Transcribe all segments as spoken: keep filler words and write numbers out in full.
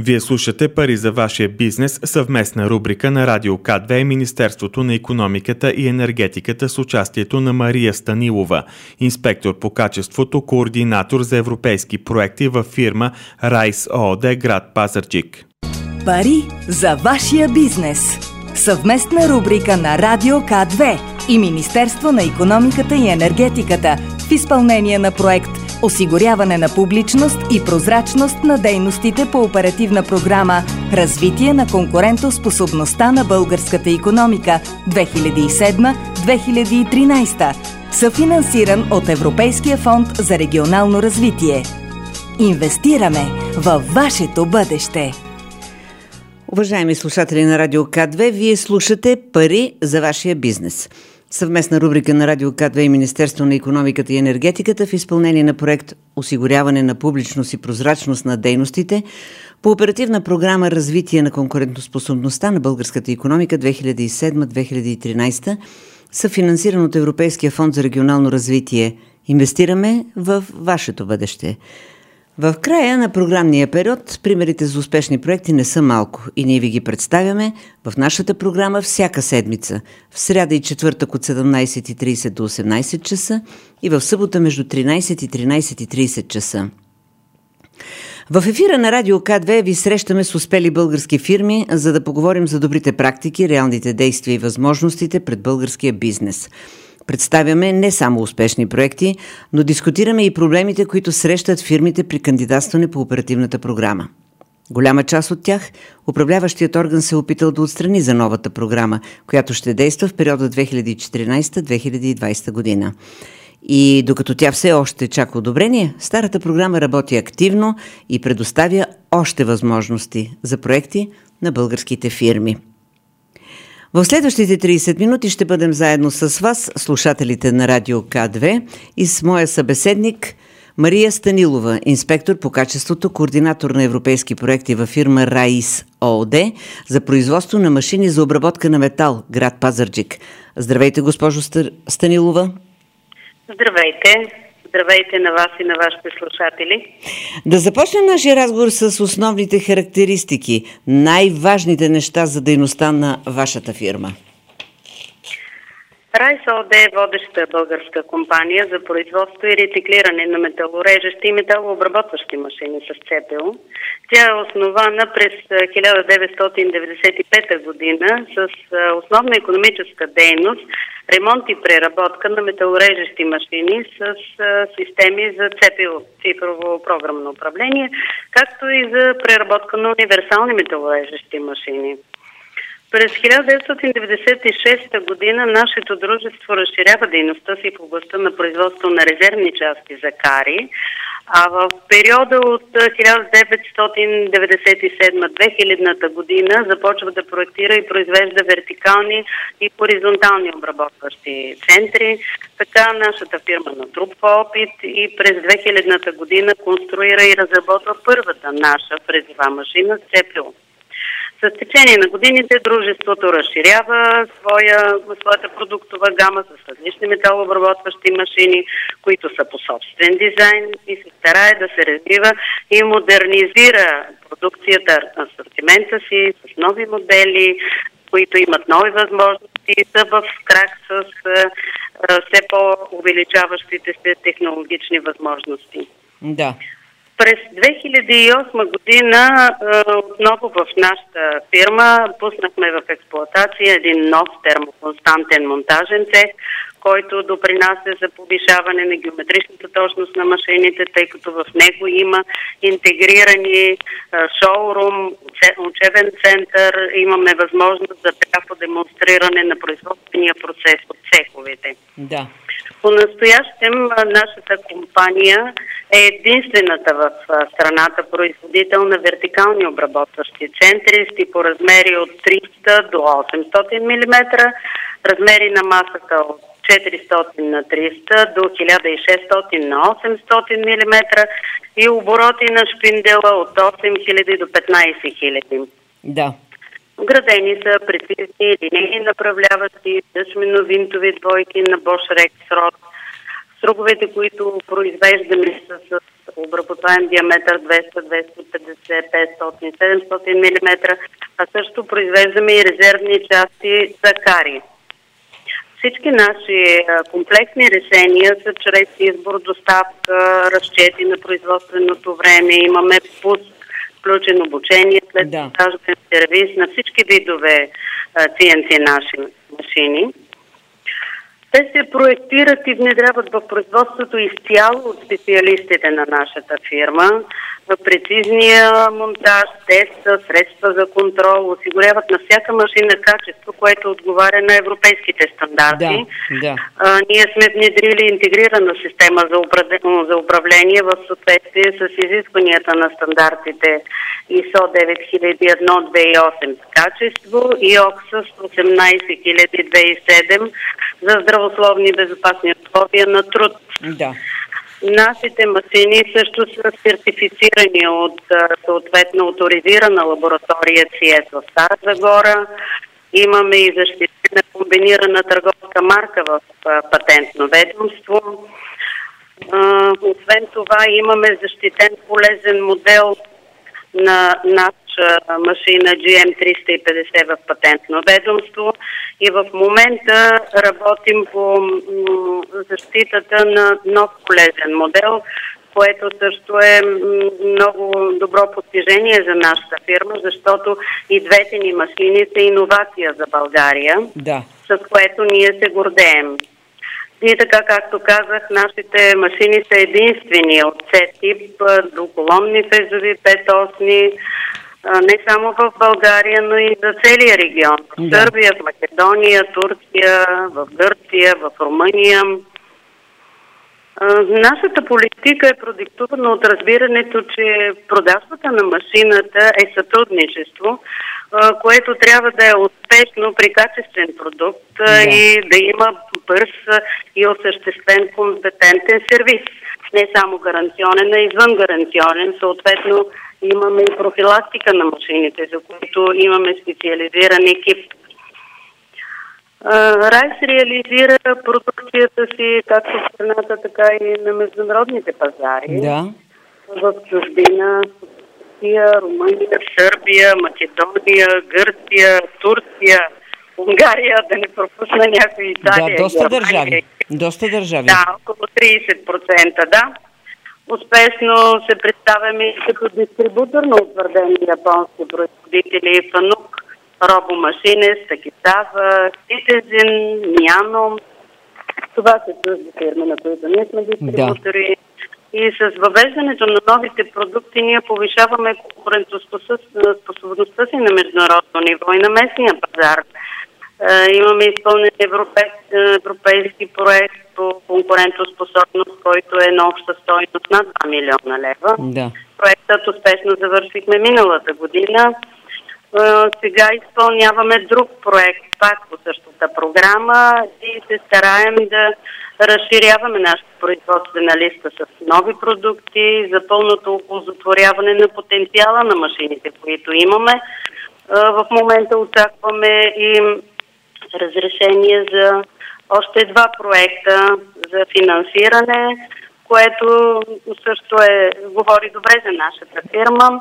Вие слушате "Пари за вашия бизнес", съвместна рубрика на Радио К две и Министерството на икономиката и енергетиката с участието на Мария Станилова, инспектор по качеството, координатор за европейски проекти във фирма Райс ООД, град Пазарджик. Пари за вашия бизнес. Съвместна рубрика на Радио К две и Министерство на икономиката и енергетиката в изпълнение на проект осигуряване на публичност и прозрачност на дейностите по оперативна програма Развитие на конкурентоспособността на българската икономика две хиляди и седма - две хиляди и тринадесета, съфинансиран от Европейския фонд за регионално развитие. Инвестираме във вашето бъдеще. Уважаеми слушатели на Радио К две, вие слушате "Пари за вашия бизнес". Съвместна рубрика на Радио К две и Министерство на икономиката и енергетиката в изпълнение на проект осигуряване на публичност и прозрачност на дейностите по оперативна програма Развитие на конкурентоспособността на българската икономика две хиляди и седма - две хиляди и тринадесета, съфинансиран от Европейския фонд за регионално развитие. Инвестираме в вашето бъдеще. В края на програмния период примерите за успешни проекти не са малко и ние ви ги представяме в нашата програма всяка седмица, в сряда и четвъртък от седемнадесет и тридесет до осемнадесет часа и в събота между тринадесет и тринадесет и тридесет часа. В ефира на Радио К две ви срещаме с успели български фирми, за да поговорим за добрите практики, реалните действия и възможностите пред българския бизнес. Представяме не само успешни проекти, но дискутираме и проблемите, които срещат фирмите при кандидатстване по оперативната програма. Голяма част от тях управляващият орган се е опитал да отстрани за новата програма, която ще действа в периода две хиляди и четиринадесета - две хиляди и двадесета година. И докато тя все още чака одобрение, старата програма работи активно и предоставя още възможности за проекти на българските фирми. В следващите тридесет минути ще бъдем заедно с вас, слушателите на Радио К две, и с моя събеседник Мария Станилова, инспектор по качеството, координатор на европейски проекти във фирма Райс ООД за производство на машини за обработка на метал, град Пазарджик. Здравейте, госпожо Станилова. Здравейте. Здравейте на вас и на вашите слушатели. Да започнем нашия разговор с основните характеристики, най-важните неща за дейността на вашата фирма. Райс ООД е водеща българска компания за производство и рециклиране на металорежещи и металообработващи машини с ЦПУ. Тя е основана през хиляда деветстотин деветдесет и пета година с основна икономическа дейност ремонт и преработка на металорежещи машини с системи за ЦПУ, цифрово програмно управление, както и за преработка на универсални металорежещи машини. През хиляда деветстотин деветдесет и шеста година нашето дружество разширява дейността си в областта на производство на резервни части за кари, а в периода от хиляда деветстотин деветдесет и седма - две хилядната година започва да проектира и произвежда вертикални и хоризонтални обработващи центри. Така нашата фирма натрупва опит и през две хилядната година конструира и разработва първата наша фрезова машина с ЦПУ. С течение на годините дружеството разширява своя, своята продуктова гама с различни металообработващи машини, които са по собствен дизайн, и се старае да се развива и модернизира продукцията, асортимента си с нови модели, които имат нови възможности и са в крак с а, все по-увеличаващите се технологични възможности. Да. През две хиляди и осма година отново в нашата фирма пуснахме в експлоатация един нов термоконстантен монтажен цех, който допринася за повишаване на геометричната точност на машините, тъй като в него има интегрирани шоурум, учебен център, имаме възможност за пряко демонстриране на производствения процес от цеховете. Да. По-настоящем нашата компания е единствената в страната производител на вертикални обработващи центри с типоразмери от триста до осемстотин милиметра, размери на масата от четиристотин на триста до хиляда и шестстотин на осемстотин милиметра и обороти на шпиндела от осем хиляди до петнадесет хиляди. Да. Вградени са прецизни линейни направляващи, дъчмено-винтови двойки на Bosch Rexroth. Струговете, които произвеждаме, са с обработваем диаметър двеста, двеста и петдесет, петстотин, седемстотин милиметра, а също произвеждаме и резервни части за кари. Всички наши комплексни решения са чрез избор, доставка, разчети на производственото време. Имаме пуск, включен обучение, след да. монтажен сервис на всички видове Си Ен Си наши машини. Те се проектират и внедряват в производството изцяло от специалистите на нашата фирма. Прецизния монтаж, теста, средства за контрол осигуряват на всяка машина качество, което отговаря на европейските стандарти. Да, да. А, ние сме внедрили интегрирана система за, управление, за управление в съответствие с изискванията на стандартите ай ес о девет хиляди и едно две хиляди и осем с качество и О К С осемнайсет хиляди две хиляди и седем за здравословни и безопасни условия на труд. Да. Нашите машини също са сертифицирани от съответно авторизирана лаборатория Си Ес в Стара Загора. Имаме и защитена комбинирана търговска марка в патентно ведомство. Освен това имаме защитен полезен модел на наша машина Джи Ем триста и петдесет в патентно ведомство и в момента работим по защитата на нов полезен модел, което също е много добро постижение за нашата фирма, защото и двете ни машини са иновация за България, да. с което ние се гордеем. И така, както казах, нашите машини са единствени от С-тип, двуколонни фезови, петосни, не само в България, но и за целия регион. В да. Сърбия, в Македония, Турция, в Гърция, в Румъния. Нашата политика е продиктувана от разбирането, че продажбата на машината е сътрудничество, което трябва да е успешно при качествен продукт да. и да има бърз и осъществен компетентен сервис. Не само гаранционен, а извън гаранционен. Съответно имаме и профилактика на машините, за които имаме специализиран екип. Райс реализира продукцията си както в страната, така и на международните пазари. Да. В чужбина, Румъния, Сърбия, Македония, Гърция, Турция, Унгария, да не пропусна някои Италия. Да, доста Германия. държави. Доста държави. Да, около трийсет процента, да. Успешно се представяме като дистрибутор на утвърдени японски производители Фанук, Робомашинес, Такисава, Citizen, Миано. Това са чужди фирми, на които ние сме дистрибутори. Да. И с въвеждането на новите продукти ние повишаваме конкурентоспособността си на международно ниво и на местния пазар. Е, имаме изпълнен европейски, европейски проект по конкурентоспособност, който е на обща стойност на два милиона лева. Да. Проектът успешно завършихме миналата година. Е, сега изпълняваме друг проект, пак по същата програма и се стараем да разширяваме нашата производствена листа с нови продукти за пълното оползотворяване на потенциала на машините, които имаме. Е, в момента очакваме и разрешение за още два проекта за финансиране, което също е, говори добре за нашата фирма.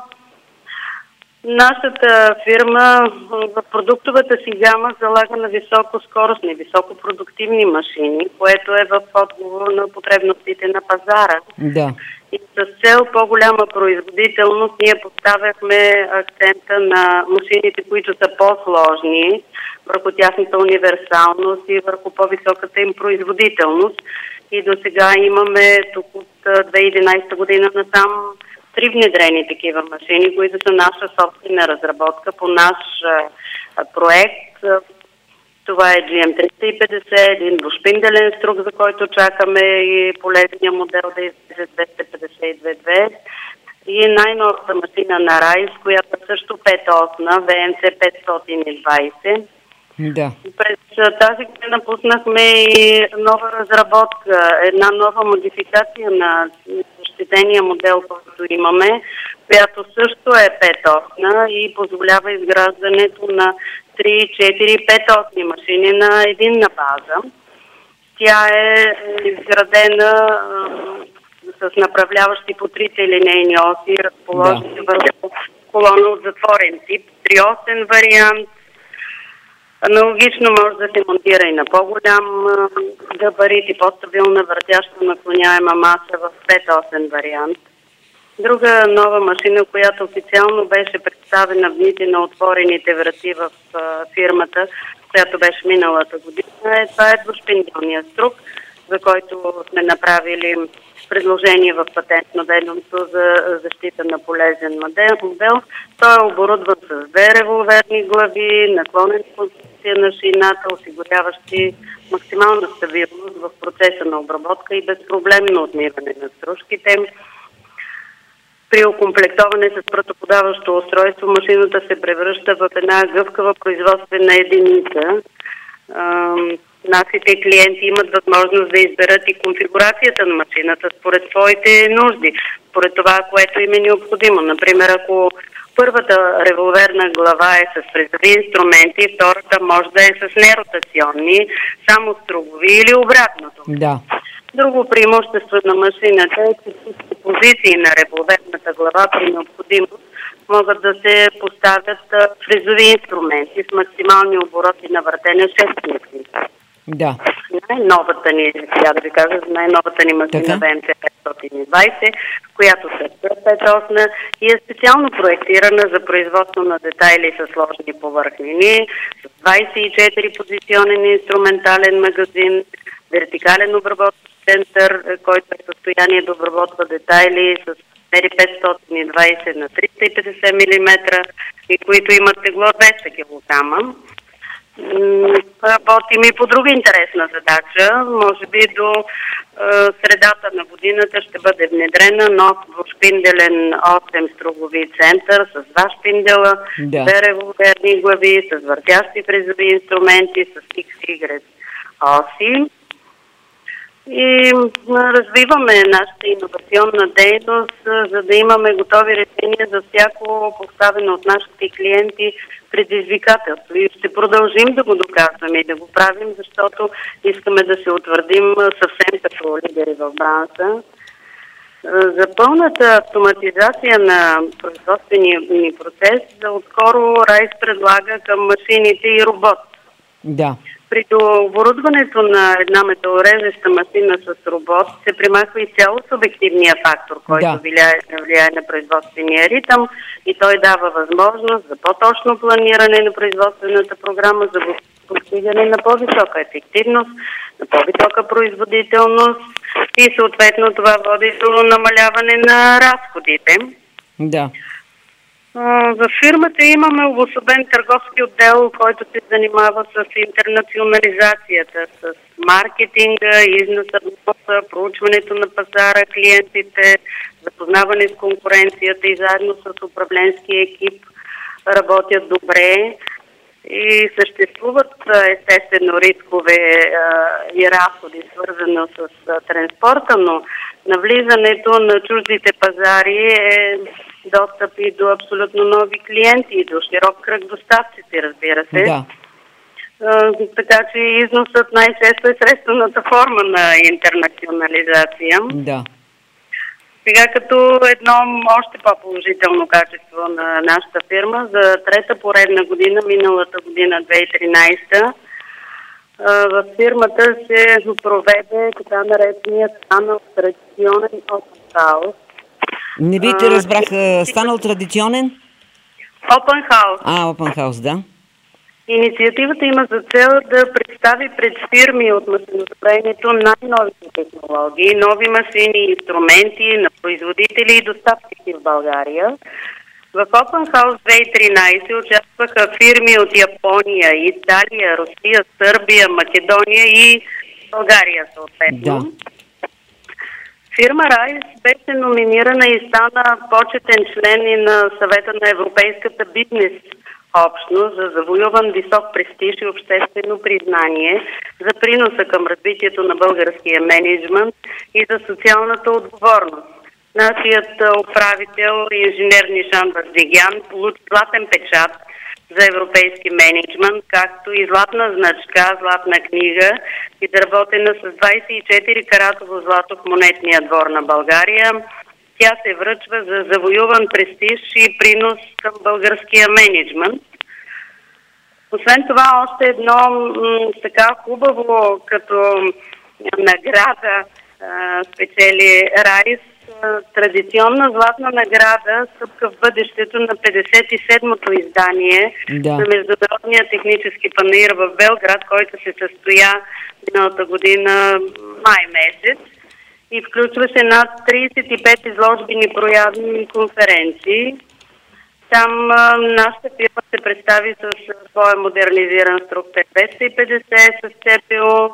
Нашата фирма в продуктовата си гама залага на високоскоростни, високопродуктивни машини, което е в отговор на потребностите на пазара. Да. И с цел по-голяма производителност ние поставяхме акцента на машините, които са по-сложни, върху тяхната универсалност и върху по-високата им производителност. И до сега имаме тук от две хиляди и единайсета година насам три внедрени такива машини, които са наша собствена разработка по наш а, проект. Това е Джи Ем триста и петдесет, един двушпинделен струк, за който чакаме и полезния модел да излезе двеста петдесет и две две. И най-новата машина на Райс, която е също петосна, В Ен С петстотин и двайсет. Да. През тази година пуснахме и нова разработка, една нова модификация на защитения модел, който имаме, която също е петосна и позволява изграждането на три, четири, петосни машини на единна база. Тя е изградена с направляващи по трите линейни оси, разположени да. върху колона от затворен тип, триосен вариант. Аналогично може да се монтира и на по-голям габарит и по-стабилна въртяща наклоняема маса в петосен вариант. Друга нова машина, която официално беше представена в дните на отворените врати в а, фирмата, която беше миналата година, е, това е двуспинделният струк, за който сме направили предложение в патентно ведомство за защита на полезен модел. Той е оборудван с две револверни глави, наклонена позиция на шината, осигуряващи максимална стабилност в процеса на обработка и безпроблемно отмиване на стружките. При окомплектоване с пръстоподаващо устройство машината се превръща в една гъвкава производствена единица. Нашите клиенти имат възможност да изберат и конфигурацията на машината според своите нужди, според това, което им е необходимо. Например, ако първата револверна глава е с фрезови инструменти, втората може да е с неротационни, само стругови или обратното. Да. Друго преимущество на машината е, че всички позиции на револверната глава при необходимост могат да се поставят фрезови инструменти с максимални обороти на въртене шест микри. Да. Най-новата ни, сега да ви кажа, най-новата ни машина В М Ц петстотин и двайсет, която се петосна и е специално проектирана за производство на детайли с сложни повърхнини, с двайсет и четири позиционен инструментален магазин, вертикален обработващ център, който е в състояние да обработва детайли с петстотин и двайсет на триста и петдесет милиметра и които имат тегло двеста килограма. Работим и по друга интересна задача. Може би до е, средата на годината ще бъде внедрена нов двушпинделен осем стругови център с два шпиндела, да. две револверни глави, с въртящи фрезови инструменти, с Икс И оси. И развиваме нашата иновационна дейност, за да имаме готови решения за всяко поставено от нашите клиенти предизвикателство. И ще продължим да го доказваме и да го правим, защото искаме да се утвърдим съвсем като лидери в бранша. За пълната автоматизация на производствения ни процес, отскоро Райс предлага към машините и робот. Да. При оборудването на една металорежеща машина с робот се примахва изцяло субективния фактор, който да. влияе, влияе на производствения ритъм и той дава възможност за по-точно планиране на производствената програма за постигане на по-висока ефективност, на по-висока производителност и съответно това води до намаляване на разходите. Да. В фирмата имаме обособен търговски отдел, който се занимава с интернационализацията, с маркетинга, износа, проучването на пазара, клиентите, запознаване с конкуренцията и заедно с управленския екип работят добре. И съществуват естествено рискове и разходи, свързано с транспорта, но навлизането на чуждите пазари е достъп и до абсолютно нови клиенти, и до широк кръг доставчици, разбира се. Да. А, така че износът най-често е средствената форма на интернационализация. Да. Сега като едно още по-положително качество на нашата фирма, за трета поредна година, миналата година, две хиляди и тринайсета, в фирмата се проведе така наречения станал традиционен Open House. Не ви те разбрах, станал традиционен? Open House. А, Open House, да. Инициативата има за цел да представи пред фирми от машиностроението най-новите технологии, нови машини и инструменти на производители и доставчици в България. В Open House две хиляди и тринайсета участваха фирми от Япония, Италия, Русия, Сърбия, Македония и България съответно. Да. Фирма Райс беше номинирана и стана почетен член и на Съвета на Европейската бизнес общност за завоюван висок престиж и обществено признание за приноса към развитието на българския мениджмънт и за социалната отговорност. Нашият управител, инженер Нишан Бардигян, получи златен печат за европейски мениджмънт, както и златна значка, златна книга, изработена с двадесет и четири каратово злато в монетния двор на България. Тя се връчва за завоюван престиж и принос към българския мениджмънт. Освен това, още едно м- така хубаво като награда а, спечели Райс, а, традиционна златна награда Стъпка в бъдещето на петдесет и седмото издание да. на Международния технически панаир в Белград, който се състоя миналата година май месец и включваше над тридесет и пет изложбени прояви и конференции. Там а, нашата фирма се представи с своя модернизиран Струк двеста и петдесет с ЦПО,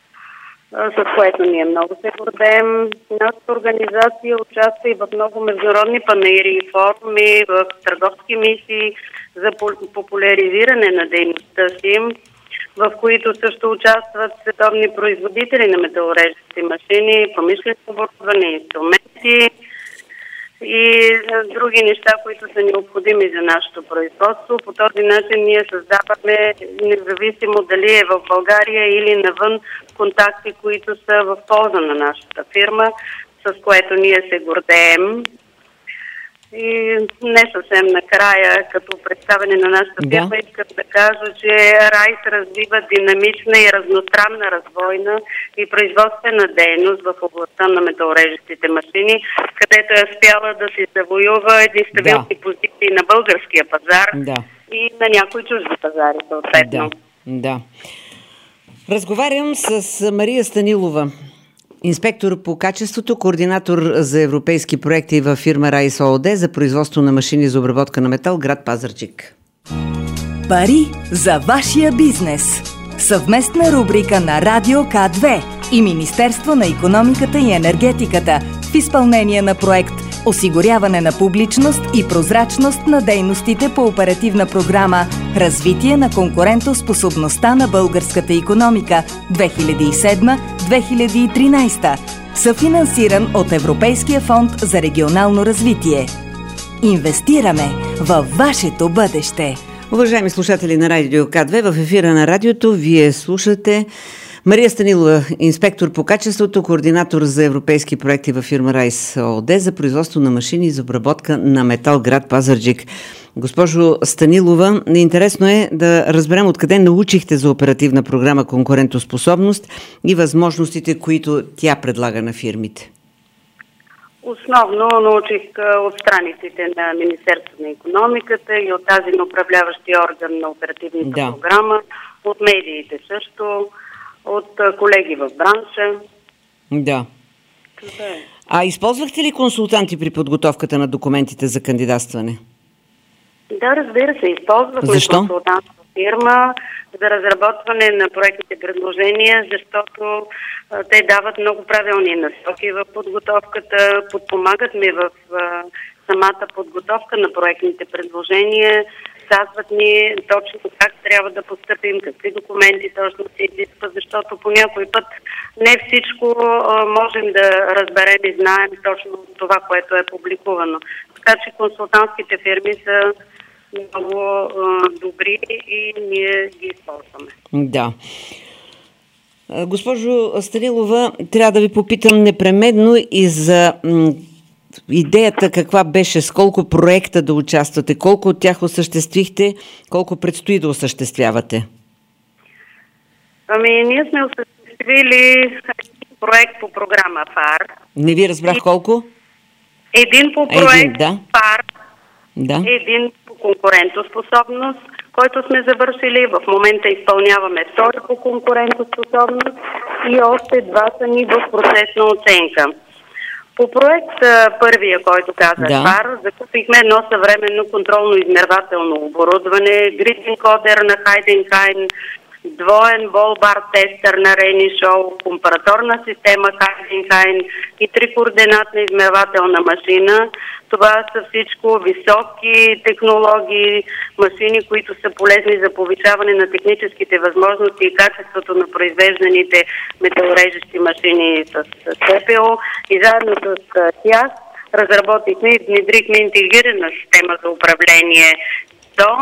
с което ние много се гордеем. Нашата организация участва и в много международни панаири и форуми, в търговски мисии за популяризиране на дейността си, в които също участват световни производители на металорежещи машини, промишлено оборудване, инструменти и други неща, които са необходими за нашето производство. По този начин ние създаваме, независимо дали е в България или навън, контакти, които са в полза на нашата фирма, с което ние се гордеем. И не съвсем накрая, като представяне на нашата фирма, да. искам да кажа, че Райс развива динамична и разностранна развойна и производствена дейност в областта на металорежещите машини, където е успяла да се завоюва едни стабилни да. позиции на българския пазар да. и на някои чужди пазари, съответно. Да. да. Разговарям с Мария Станилова, инспектор по качеството, координатор за европейски проекти във фирма Райс ООД за производство на машини за обработка на метал, град Пазарджик. Пари за вашия бизнес. Съвместна рубрика на Радио К две и Министерство на икономиката и енергетиката в изпълнение на проект осигуряване на публичност и прозрачност на дейностите по оперативна програма Развитие на конкурентоспособността на българската икономика две хиляди и седма - две хиляди и тринадесета, съфинансиран от Европейския фонд за регионално развитие. Инвестираме във вашето бъдеще. Уважаеми слушатели на Радио К две, в ефира на радиото вие слушате Мария Станилова, инспектор по качеството, координатор за европейски проекти във фирма Райс ООД за производство на машини за обработка на метал, град Пазарджик. Госпожо Станилова, интересно е да разберем откъде научихте за оперативна програма конкурентоспособност и възможностите, които тя предлага на фирмите. Основно научих от страниците на Министерството на икономиката и от тази на управляващия орган на оперативната да. програма, от медиите също, от колеги в бранша. Да. Това е. А използвахте ли консултанти при подготовката на документите за кандидатстване? Да, разбира се, използвахме Защо? консултантска фирма за разработване на проектните предложения, защото а, те дават много правилни насоки в подготовката, подпомагат ми в а, самата подготовка на проектните предложения, казват ни точно как трябва да постъпим, какви документи точно се изисква, защото по някой път не всичко а, можем да разберем и знаем точно това, което е публикувано. Така че консултантските фирми са много а, добри и ние ги използваме. Да. Госпожо Станилова, трябва да ви попитам непременно и за м- идеята каква беше, с колко проекта да участвате, колко от тях осъществихте, колко предстои да осъществявате? Ами, ние сме осъществили проект по програма ФАР. Не ви разбрах колко? Един по проект един, да. ФАР, да. един по конкурентоспособност, който сме завършили. В момента изпълняваме втори по конкурентоспособност и още два са ни в процес на оценка. По проект първия, който казах, да. ФАР, закупихме едно съвременно контролно-измервателно оборудване, грид кодер на Хайденхайн, двоен болбар тестър на Рени Шоу, компараторна система Хайденхайн и трикоординатна измервателна машина. Това са всичко високи технологии, машини, които са полезни за повишаване на техническите възможности и качеството на произвежданите металорежещи машини с ЦПО. И заедно с тях разработихме и внедрихме интегрирана система за управление СТО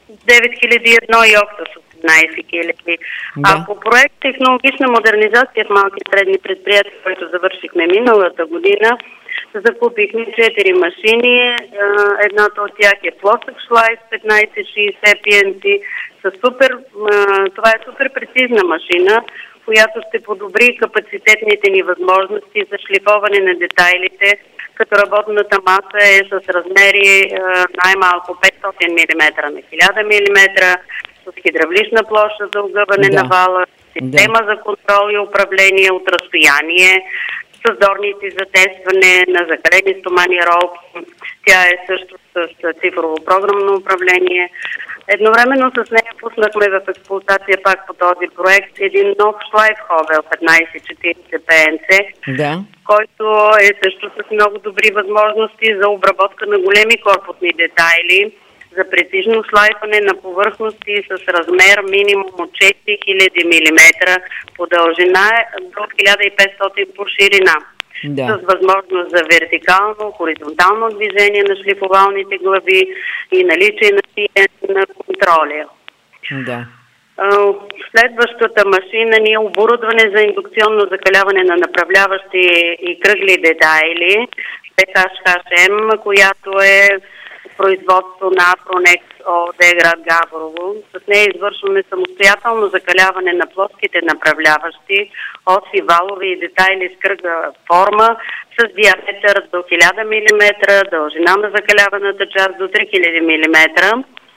девет хиляди и едно и Окта с осемнадесет хиляди. Да. А по проект технологична модернизация в малки и средни предприятия, който завършихме миналата година, закупихме четири машини. Едната от тях е плосък шлайф петнадесет шейсет пи ен си. Супер, това е супер прецизна машина, която ще подобри капацитетните ни възможности за шлифоване на детайлите, като работната маса е с размери най-малко петстотин милиметра на хиляда милиметра, с хидравлична площа за огъване да. на вала, система да. за контрол и управление от разстояние, с зорници за тестване на закалени стомани ролки. Тя е също с цифрово програмно управление. Едновременно с нея пуснахме в експлоатация пак по този проект един нов шлайф ховел петнадесет четиридесет пи ен си, да. който е също с много добри възможности за обработка на големи корпусни детайли, за прецизно шлайфане на повърхности с размер минимум от четири хиляди милиметра по дължина до хиляда и петстотин по ширина. Да. С възможност за вертикално, хоризонтално движение на шлифовалните глави и наличие на пиен на контроля. Да. Следващата машина ни е оборудване за индукционно закаляване на направляващи и кръгли детайли, П Х Х М, която е производство на Апронекс ООД град Габрово. С нея извършваме самостоятелно закаляване на плоските направляващи, оси, валове и детайли с кръгла форма с диаметър до хиляда милиметра, дължина на закаляваната част до три хиляди милиметра,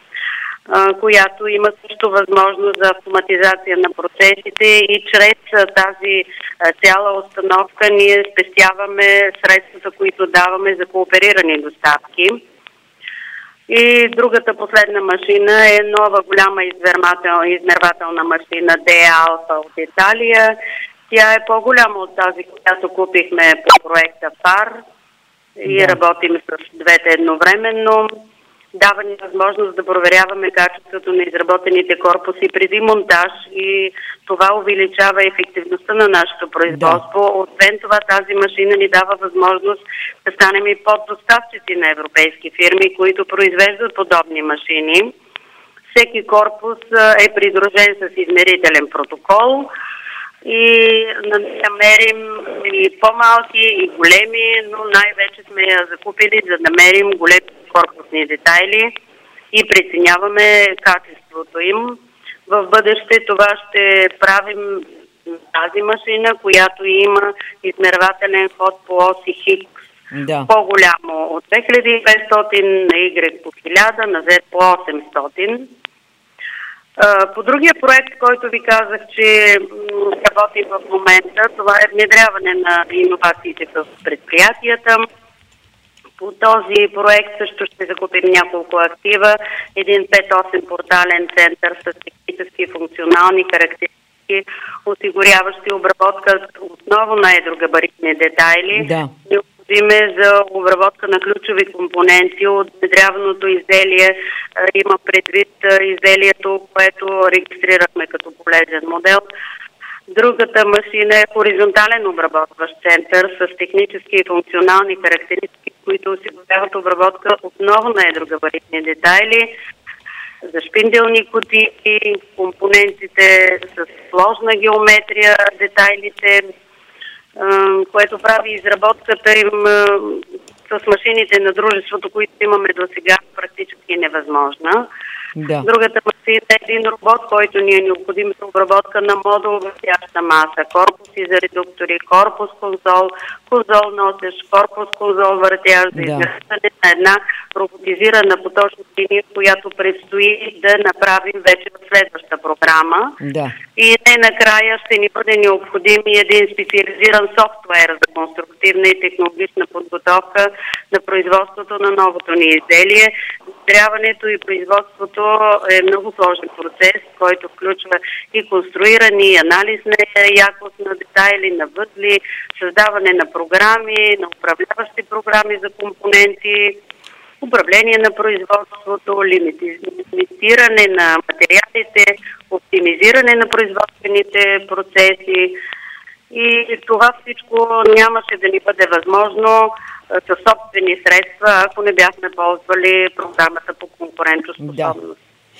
която има също възможност за автоматизация на процесите и чрез тази цяла установка ние спестяваме средствата, които даваме за кооперирани доставки. И другата последна машина е нова голяма измервателна машина Д Алфа от Италия. Тя е по-голяма от тази, която купихме по проекта ФАР и да. работим с двете едновременно. Дава ни възможност да проверяваме качеството на изработените корпуси преди монтаж и това увеличава ефективността на нашето производство. Да. Освен това, тази машина ни дава възможност да станем и поддоставчици на европейски фирми, които произвеждат подобни машини. Всеки корпус е придружен с измерителен протокол и намерим и по-малки, и големи, но най-вече сме я закупили, за да мерим големи корпусни детайли и преценяваме качеството им. В бъдеще това ще правим тази машина, която има измервателен ход по оси Хикс. Да. По-голямо от две хиляди и петстотин, на Y по хиляда, на Z по осемстотин. По другия проект, който ви казах, че работи в момента, това е внедряване на иновациите в предприятията. По този проект също ще закупим няколко актива. Един пет осем портален център с технически и функционални характеристики, осигуряващи обработка основно на едрогабаритни детайли. Да. Необходиме за обработка на ключови компоненти от внедряваното изделие. Има предвид изделието, което регистрирахме като полезен модел. Другата машина е хоризонтален обработващ център с технически и функционални характеристики, които осигуряват обработка отново на едрогабаритни детайли, за шпинделни кутии, компонентите с сложна геометрия, детайлите, което прави изработката им с машините на дружеството, които имаме до сега, практически невъзможна. Да. Другата машина е един робот, който ни е необходим за обработка на модул въртяща маса, корпуси за редуктори, корпус конзол, конзол носещ, корпус конзол въртящ, за изграждане на една роботизирана поточна линия, която предстои да направим вече в следваща програма. Да. И не накрая ще ни бъде необходим и един специализиран софтуер за конструктивна и технологична подготовка на производството на новото ни изделие. Внедряването и производството е много сложен процес, който включва и конструиране, и анализ на якост на детайли, на възли, създаване на програми, на управляващи програми за компоненти, управление на производството, лимитиране на материалите, оптимизиране на производствените процеси. И това всичко нямаше да ни бъде възможно със собствени средства, ако не бяхме ползвали програмата по конкурентоспособност.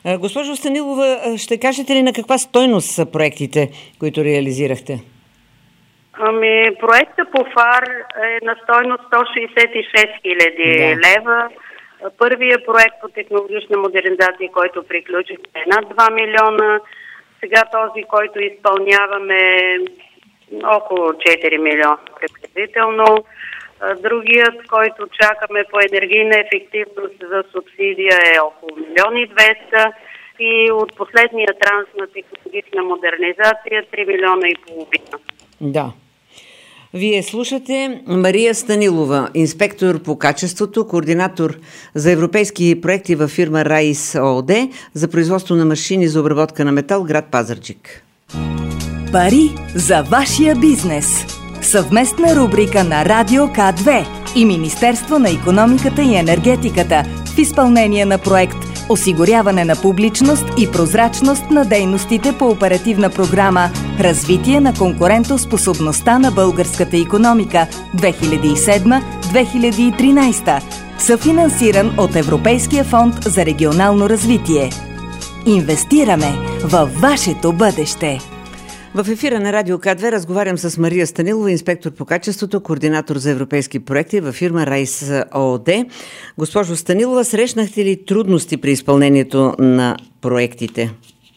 Госпожо Станилова, ще кажете ли на каква стойност са проектите, които реализирахте? Ами, проекта по ФАР е на стойност сто шейсет и шест хиляди да. лева. Първият проект по технологична модернизация, който приключихме, е над два милиона. Сега този, който изпълняваме, около четири милиона приблизително. Другият, който чакаме по енергийна ефективност за субсидия, е около милион и двеста. И от последния транс на технологична модернизация три милиона и половина. Да. Вие слушате Мария Станилова, инспектор по качеството, координатор за европейски проекти във фирма Райс ООД за производство на машини за обработка на метал, град Пазарджик. Пари за вашия бизнес. Съвместна рубрика на Радио К две и Министерство на икономиката и енергетиката в изпълнение на проект осигуряване на публичност и прозрачност на дейностите по оперативна програма Развитие на конкурентоспособността на българската икономика две хиляди и седма - две хиляди и тринадесета, съфинансиран от Европейския фонд за регионално развитие. Инвестираме във вашето бъдеще. В ефира на Радио К две разговарям с Мария Станилова, инспектор по качеството, координатор за европейски проекти във фирма Райс ООД. Госпожо Станилова, срещнахте ли трудности при изпълнението на проектите?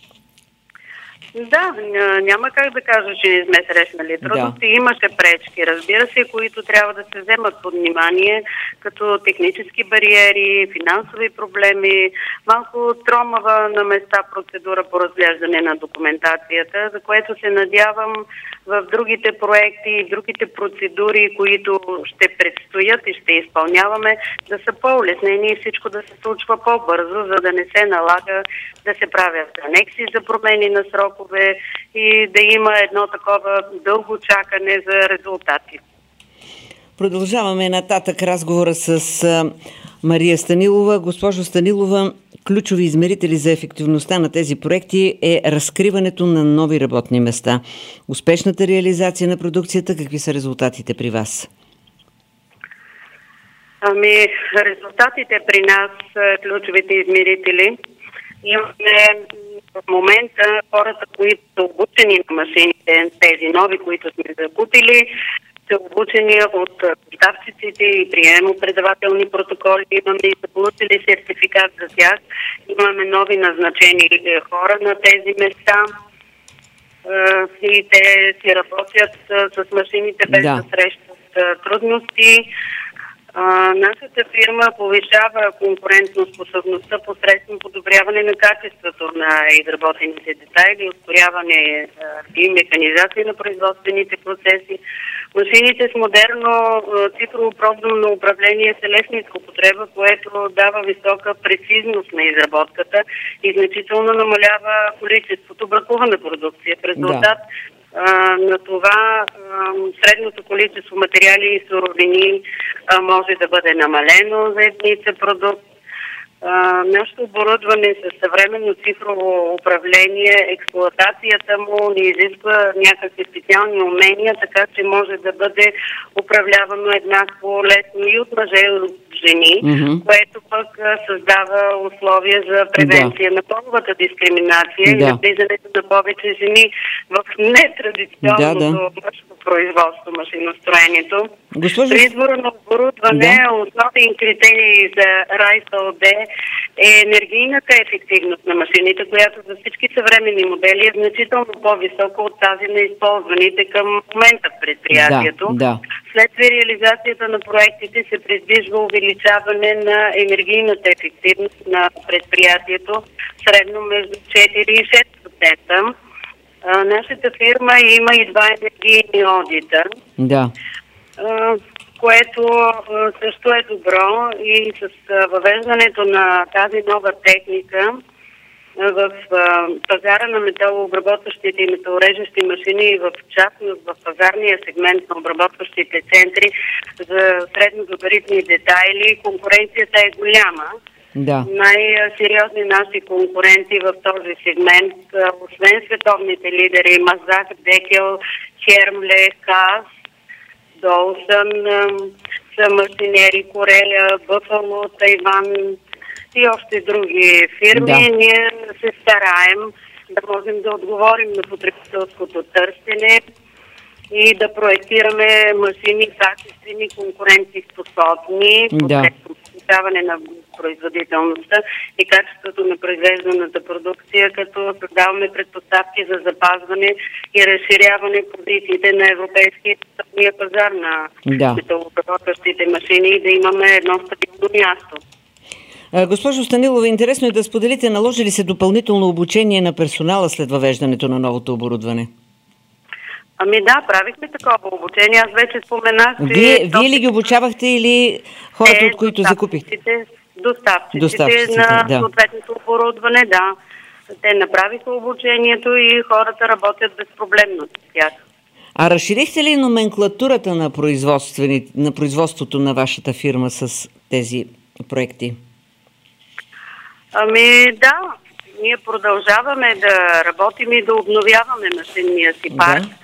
Да, няма как да кажа, че не сме срещнали трудности. Да. Имаше пречки, разбира се, които трябва да се вземат под внимание, като технически бариери, финансови проблеми, малко тромава на места процедура по разглеждане на документацията, за което се надявам в другите проекти и другите процедури, които ще предстоят и ще изпълняваме, да са по-улеснени и всичко да се случва по-бързо, за да не се налага да се правят анекси за промени на срокове и да има едно такова дълго чакане за резултати. Продължаваме нататък разговора с а, Мария Станилова. Госпожо Станилова, ключови измерители за ефективността на тези проекти е разкриването на нови работни места. Успешната реализация на продукцията, какви са резултатите при вас? Ами, резултатите при нас, ключовите измерители, имаме в момента хората, които са обучени на машините, тези нови, които сме закупили, са обучени от доставчиците и приемо-предавателни протоколи. Имаме и са получили сертификат за тях. Имаме нови назначени хора на тези места и те си работят с машините без да, да срещат трудности. А, нашата фирма повишава конкурентоспособността посредством подобряване на качеството на изработените детайли, ускоряване и механизация на производствените процеси. Машините с модерно цифрово програмно управление са лесни за употреба, което дава висока прецизност на изработката и значително намалява количеството бракувана продукция. В резултат да. на това средното количество материали и суровини може да бъде намалено за единица продукт. Нашето оборудване с съвременно цифрово управление, експлоатацията му не изисква някакви специални умения, така че може да бъде управлявано еднакво лесно и от мъже и от жени, mm-hmm. което пък създава условия за превенция да. на половата дискриминация да. и навлизането на повече жени в нетрадиционното да, да. мъжко производство, машиностроението. Госпожа... При избора на оборудване да. основен критерий за Райс ООД е енергийната ефективност на машините, която за всички съвременни модели е значително по-висока от тази на използваните към момента в предприятието. Да, да. Следствие реализацията на проектите се предвижда увеличаване на енергийната ефективност на предприятието средно между четири и шест процента. А, нашата фирма има и два енергийни одита. Да. А, което а, също е добро и с а, въвеждането на тази нова техника а, в а, пазара на металообработващите и металорежещи машини и в частност в пазарния сегмент на обработващите центри за средногабаритни детайли, конкуренцията е голяма. Да. Най-сериозни наши конкуренти в този сегмент, освен световните лидери Мазак, Декел, Хермле, Кас, Долсън, са машинери Корея, Бъфало, Тайван и още други фирми. Да. Ние се стараем да можем да отговорим на потребителското търсене и да проектираме машини качествени, конкурентоспособни, да. Повишаване на производителността и качеството на произвежданата продукция, като създаваме предпоставки за запазване и разширяване позициите на европейския пазар на да. металообработващите машини и да имаме едно стабилно място. Госпожо Станилова, интересно е да споделите, наложи ли се допълнително обучение на персонала след въвеждането на новото оборудване? Ами да, правихме такова обучение. Аз вече споменах, че... Вие, вие ли ги обучавахте или хората, е, от които закупихте? Доставчиците, доставчиците на да. съответното оборудване, да. Те направиха обучението и хората работят безпроблемно с тях. А разширихте ли номенклатурата на, на производството на вашата фирма с тези проекти? Ами да, ние продължаваме да работим и да обновяваме машинния си парк. Да.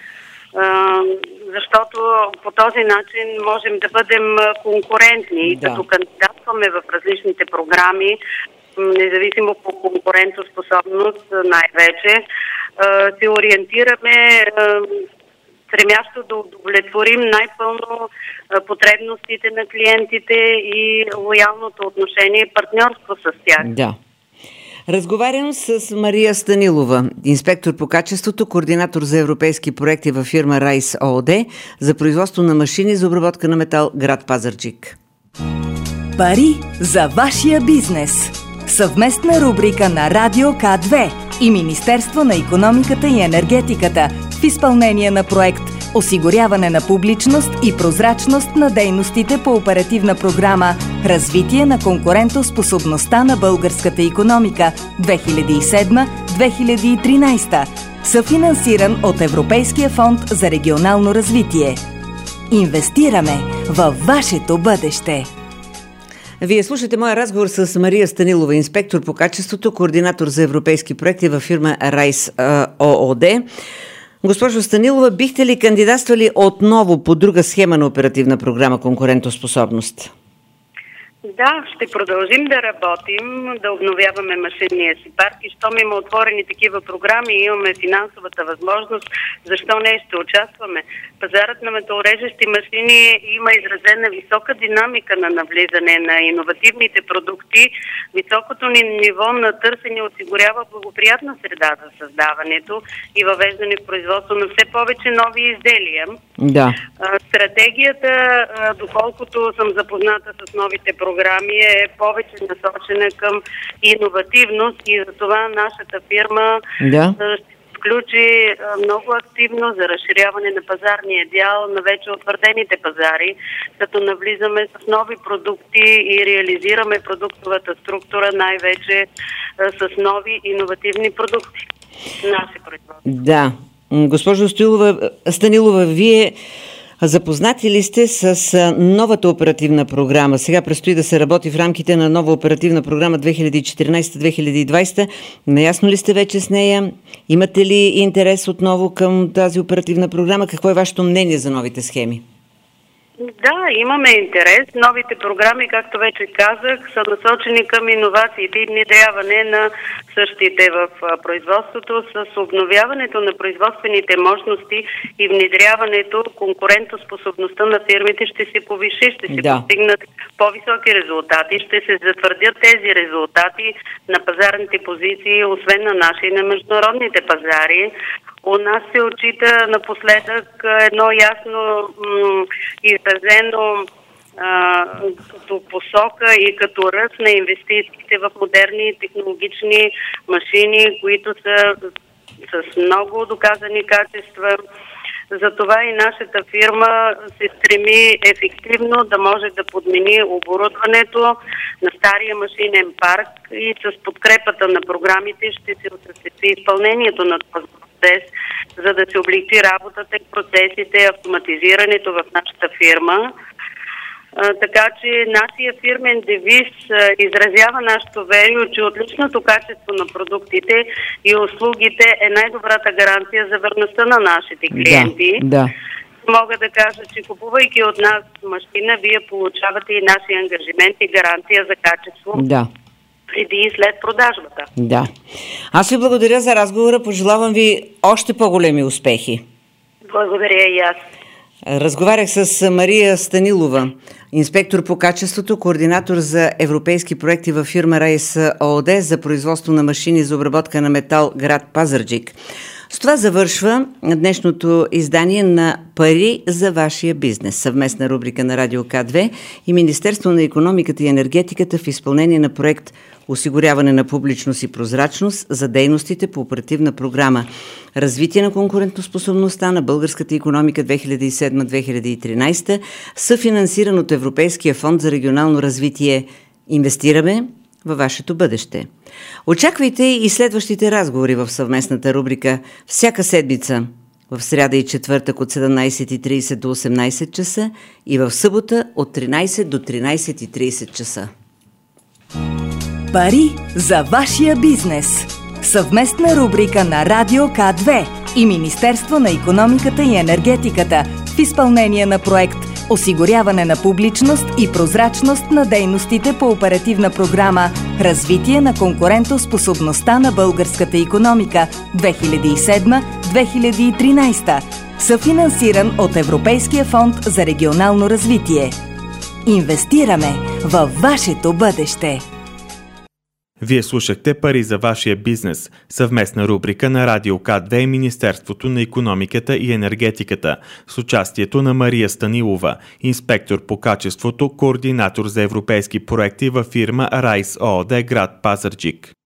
Защото по този начин можем да бъдем конкурентни. Да. Като кандидатстваме в различните програми, независимо по конкурентоспособност най-вече, се ориентираме стремящо да удовлетворим най-пълно потребностите на клиентите и лоялното отношение и партньорство с тях. Да. Разговарям с Мария Станилова, инспектор по качеството, координатор за европейски проекти във фирма Райс ООД за производство на машини за обработка на метал, град Пазарджик. Пари за вашия бизнес. Съвместна рубрика на Радио К две и Министерство на икономиката и енергетиката в изпълнение на проект осигуряване на публичност и прозрачност на дейностите по оперативна програма Развитие на конкурентоспособността на българската икономика две хиляди и седма - две хиляди и тринадесета, съфинансиран от Европейския фонд за регионално развитие. Инвестираме във вашето бъдеще. Вие слушате моя разговор с Мария Станилова, инспектор по качеството, координатор за европейски проекти във фирма Райс ООД. Госпожо Станилова, бихте ли кандидатствали отново по друга схема на оперативна програма конкурентоспособност? Да, ще продължим да работим, да обновяваме машинния си парк и щом има отворени такива програми и имаме финансовата възможност, защо не ще участваме. Пазарът на металорежещи машини има изразена висока динамика на навлизане на иновативните продукти. Високото ни ниво на търсене осигурява благоприятна среда за създаването и въвеждане в производство на все повече нови изделия. Да. Стратегията, доколкото съм запозната с новите програми, програми е повече насочена към иновативност и за това нашата фирма да. ще включи много активно за разширяване на пазарния дял на вече утвърдените пазари, като навлизаме с нови продукти и реализираме продуктовата структура най-вече с нови иновативни продукти. Наши производства. Да. Госпожо Станилова, Станилова, вие запознати ли сте с новата оперативна програма? Сега предстои да се работи в рамките на нова оперативна програма две хиляди и четиринадесета - две хиляди и двадесета. Наясно ли сте вече с нея? Имате ли интерес отново към тази оперативна програма? Какво е вашето мнение за новите схеми? Да, имаме интерес. Новите програми, както вече казах, са насочени към иновациите и внедряване на същите в производството. С обновяването на производствените мощности и внедряването, конкурентоспособността на фирмите ще се повиши, ще се да. постигнат по-високи резултати, ще се затвърдят тези резултати на пазарните позиции, освен на наши и на международните пазари. У нас се отчита напоследък едно ясно м- изразено а, като посока и като ръст на инвестициите в модерни технологични машини, които са с много доказани качества. Затова и нашата фирма се стреми ефективно да може да подмени оборудването на стария машинен парк и с подкрепата на програмите ще се осъществи изпълнението на този процес, за да се облегчи работата и процесите, автоматизирането в нашата фирма. А, така че нашия фирмен девиз а, изразява нашето верие, че отличното качество на продуктите и услугите е най-добрата гаранция за верността на нашите клиенти. Да, да. Мога да кажа, че купувайки от нас машина, вие получавате и нашия ангажимент и гаранция за качество. Да. преди и след продажбата. Да. Аз ви благодаря за разговора. Пожелавам ви още по-големи успехи. Благодаря и аз. Разговарях с Мария Станилова, инспектор по качеството, координатор за европейски проекти във фирма Райс ООД за производство на машини за обработка на метал, град Пазарджик. С това завършва днешното издание на Пари за вашия бизнес, съвместна рубрика на Радио К две и Министерство на икономиката и енергетиката в изпълнение на проект осигуряване на публичност и прозрачност за дейностите по оперативна програма Развитие на конкурентоспособността на българската икономика две хиляди и седма - две хиляди и тринадесета, съфинансиран от Европейския фонд за регионално развитие. Инвестираме във вашето бъдеще. Очаквайте и следващите разговори в съвместната рубрика всяка седмица, в сряда и четвъртък от седемнадесет и тридесет до осемнадесет часа и в събота от тринадесет до тринадесет и тридесет часа. Пари за вашия бизнес. Съвместна рубрика на Радио К две и Министерство на икономиката и енергетиката в изпълнение на проект осигуряване на публичност и прозрачност на дейностите по оперативна програма Развитие на конкурентоспособността на българската икономика две хиляди и седма - две хиляди и тринадесета, съфинансиран от Европейския фонд за регионално развитие. Инвестираме във вашето бъдеще. Вие слушахте Пари за вашия бизнес, съвместна рубрика на Радио К две и Министерството на икономиката и енергетиката, с участието на Мария Станилова, инспектор по качеството, координатор за европейски проекти във фирма Райс ООД, град Пазарджик.